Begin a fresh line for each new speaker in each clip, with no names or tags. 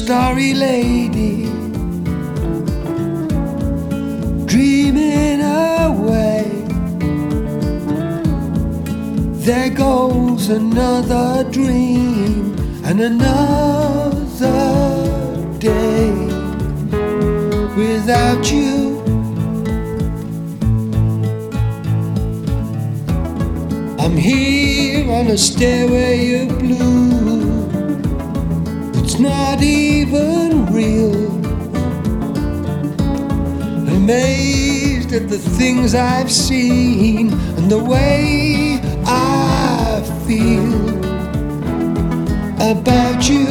starry lady, dreaming away. There goes another dream and another day without you. I'm here on a stairway of blue. It's not even real. Amazed at the things I've seen and the way I feel about you.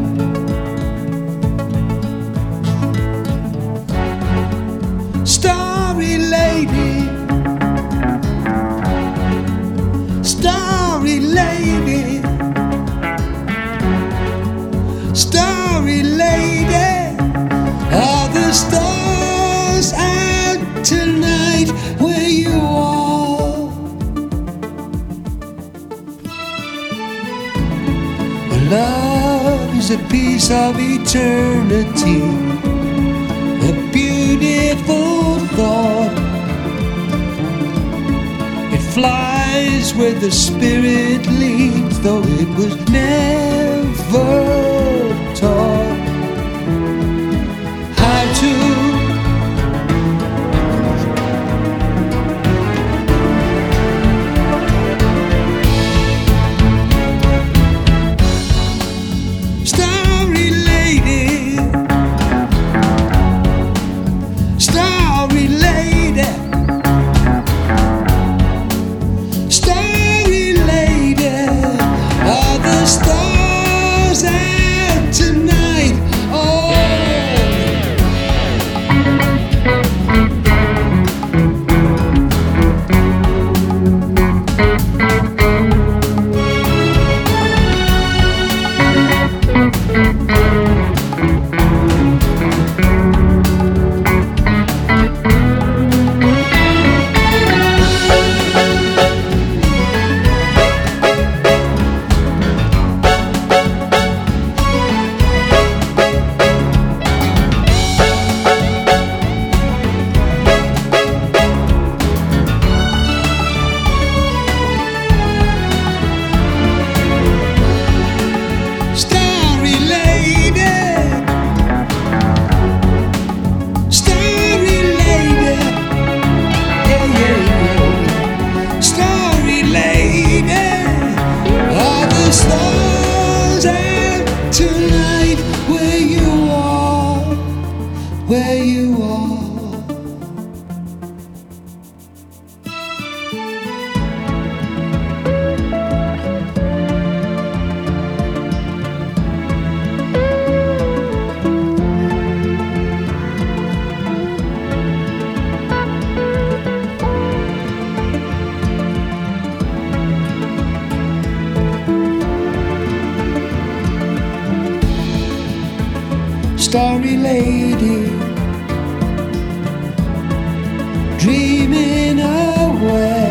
Starry lady, starry lady, starry lady. Are the stars out tonight where you are? Love is a piece of eternity, a beautiful thought. It flies where the spirit leads, though it was never taught how to. Starry lady, starry lady, starry lady. Are the stars out tonight? Oh, starry lady, starry lady, yeah, yeah, yeah. Starry lady, are the stars out tonight where you are, where you are? Starry lady, dreaming away.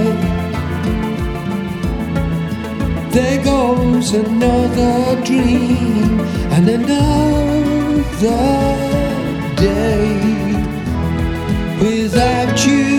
There goes another dream and another day without you.